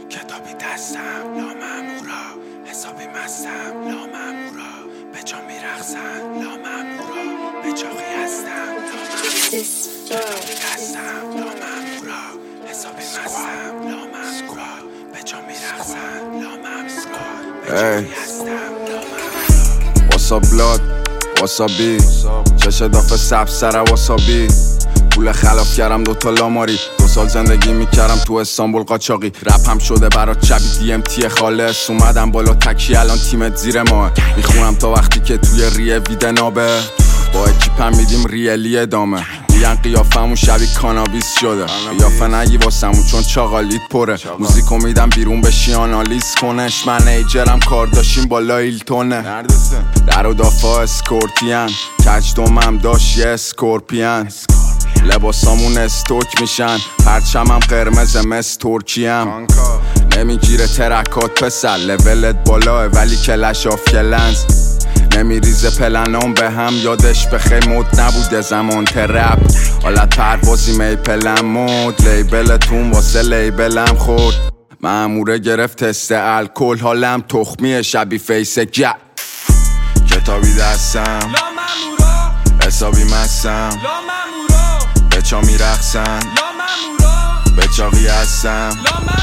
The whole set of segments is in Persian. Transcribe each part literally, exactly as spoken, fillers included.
کتابی دستم لا مامورا، حسابی مستم لا مامورا، به جا میرقصم لا مامورا، به چاقی هستم لا مامورا. کتابی دستم لا مامورا، حسابی مستم لا مامورا، به جا میرقصم لا مامورا، به چاقی هستم لا مامورا. واسا بلاد واسا بی چش دافه سب سر واسابی پول خلاف کردم دوتا لاماری دو سال زندگی میکردم تو استانبول قاچاقی رپ هم شده برا چبی دی ام تی خالص اومدم بالا تکی الان تیمت زیر ماه میخونم تا وقتی که توی ریه ویده نابه با اکیپم میدیم ریلی ادامه میگن قیافمون شبیه کانابیس شده قیافه نگی واسمون چون چاقالیت پره موزیکو میدم بیرون بشی آنالیز کنش من ایجرم کار داشتیم با لایلتونه در و دافا اسکورتیان کج دومم داشت یه اسکورپیان لباسامون استوک میشن پرچمم قرمز مس ترکیم نمیگیره ترکات پسر لولت بالاه ولی کلش آف کلنز نمیریزه پلنام به هم یادش بخیر مود نبوده زمان ترپ حالت پروازی میپلم مود لیبلتون واسه لیبلم خورد ماموره گرفت تست الکل حالم تخمیه شبی فیس گه کتابی دستم حسابی مستم به چا میرقصن به چاقی هستم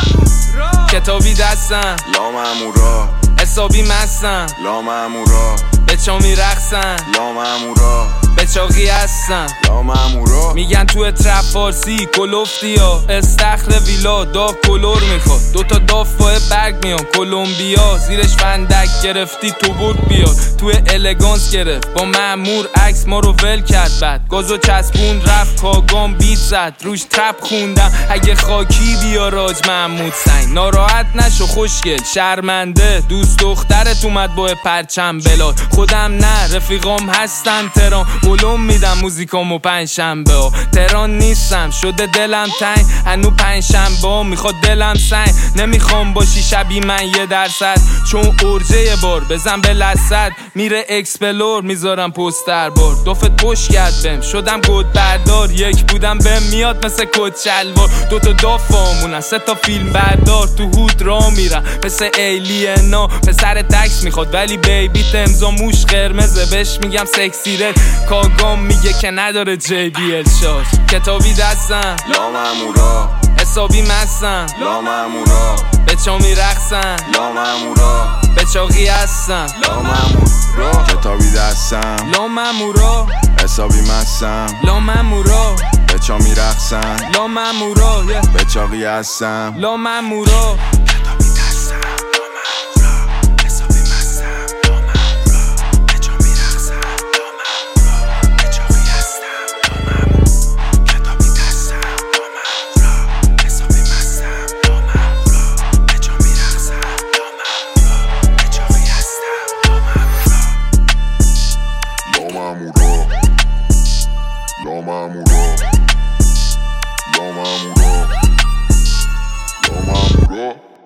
کتابی دستم لا مامورا حسابی مستم لا مامورا به چا میرقصن لا مامورا به چاقی هستم لا مامورا میگن تو ترپ فارسی کلوفتی ها استخر ویلا دا کلور میخواد دوتا داف با برگ میان کلمبیا زیرش فندک گرفتی تو برد بیار تو الگانس گرفت با مامور عکس ما رو ول کرد بعد گازو چسبون رفت کاگام بیت زد روش ترپ خوندم اگه خاکی بیا راج محمود سنگ ناراحت نشو خوشگل شرمنده دوست دخترت اومد با پرچم بلال خودم نه رفیقام هستن تران علوم میدم موزیکامو پنجشنبه ها تران نیستم شده دلم تنگ هنو پنجشنبه ها میخواد دلم سنگ نمیخوام باشی شبیه من یه درصد چون ارجه یه بار بزن به لسد میره اکسپلور میذارم پوستر بار دافت پشت کرد بهم شدم گود بردار یک بودم بهم میاد مثل کد شلوار دوتا داف آمونن سه تا فیلم بردار تو هود را میرم مثل ایلینا پسر تکس میخواد ولی بیبی تمزا موش قرمزه بهش میگم سکسی رد کاگام میگه که نداره جی بی ال شارژ کتابی دستم لا مامورا حسابی مستم لا مامورا به چا میرقصن لا مامورا به چاقی هستم لا مامورا کتابی دستم لا مامورا حسابی مستم لا مامورا به چا میرقصن لا مامورا به چاقی هستم لا مامورا کتابی دستم لا مامورا، حسابی مستم لا مامورا، به جا میرقصم لا مامورا، به چاقی هستم لا مامورا. کتابی دستم لا مامورا، حسابی مستم لا مامورا، به جا میرقصم لا مامورا، به چاقی هستم لا مامورا. لا مامورا لا مامورا لا مامورا لا مامورا